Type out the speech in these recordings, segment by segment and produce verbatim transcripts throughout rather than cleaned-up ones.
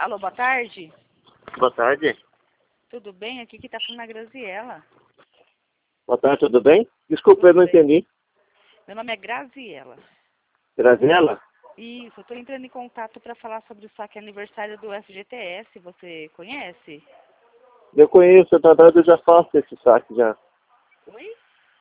Alô, boa tarde. Boa tarde. Tudo bem? Aqui que tá falando a Graziela. Boa tarde, tudo bem? Desculpa, Tudo eu não bem. entendi. Meu nome é Graziela. Graziela? Isso, eu tô entrando em contato para falar sobre o saque aniversário do F G T S. Você conhece? Eu conheço, na verdade eu já faço esse saque já. Oi?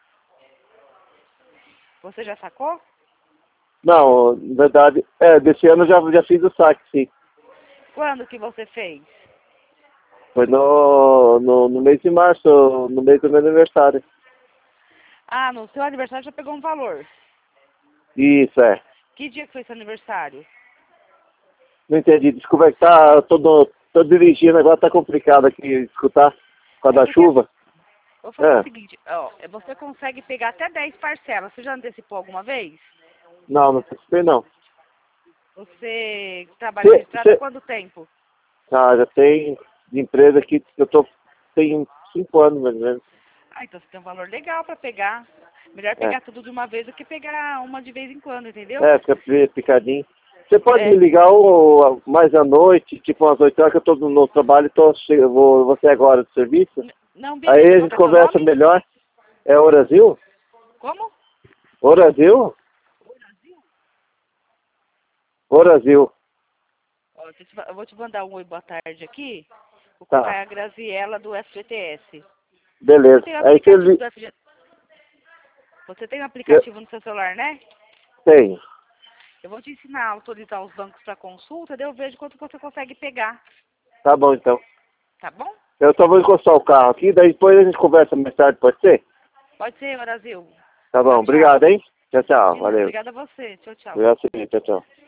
Você já sacou? Não, na verdade, é, desse ano eu já, já fiz o saque, sim. Quando que você fez? Foi no, no, no mês de março, no mês do meu aniversário. Ah, no seu aniversário já pegou um valor. Isso, é. Que dia que foi seu aniversário? Não entendi, desculpa, é que tá, eu tô, do- tô dirigindo, agora tá complicado aqui escutar, por causa É da porque, chuva. vou fazer É, o seguinte, ó, você consegue pegar até dez parcelas. Você já antecipou alguma vez? não, não participei não. Você trabalha Cê, registrado há cê, quanto tempo? ah, já tem de empresa aqui, que eu tô, tem cinco anos mais ou menos. Ah, então você tem um valor legal para pegar. Melhor É. pegar tudo de uma vez do que pegar uma de vez em quando, entendeu? É, fica pi- picadinho. Você pode É. me ligar ou, mais à noite, tipo umas oito horas, que eu tô no, no trabalho e tô, che- eu vou, vou sair agora do serviço. N- Não, Aí beleza. a Qual gente que é seu conversa nome? melhor. É o Brasil? Como? O Brasil? O Brasil. Ó, eu te- eu vou te mandar um oi, boa tarde aqui. Vou colocar Tá, a Graziella do F G T S. Você beleza. tem o Aí você aplicativo li... do F G T S? Você tem o eu aplicativo no seu celular, né? tenho. Eu vou te ensinar a autorizar os bancos para consulta, daí eu vejo quanto você consegue pegar. Tá bom então. Tá bom? Eu só vou encostar o carro aqui, daí depois a gente conversa mais tarde, pode ser? Pode ser, Brasil. Tá bom, Tchau, tchau. obrigado, hein? Tchau, tchau, De nada. valeu. Obrigada a você. Tchau, tchau. Obrigado, sim, tchau, tchau.